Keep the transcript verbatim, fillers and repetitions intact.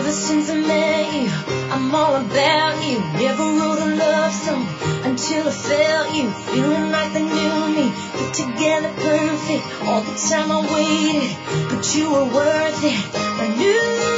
Ever since I met you, I'm all about you. Never wrote a love song until I felt you. Feeling like the new me, put together perfect. All the time I waited, but you were worth it. I knew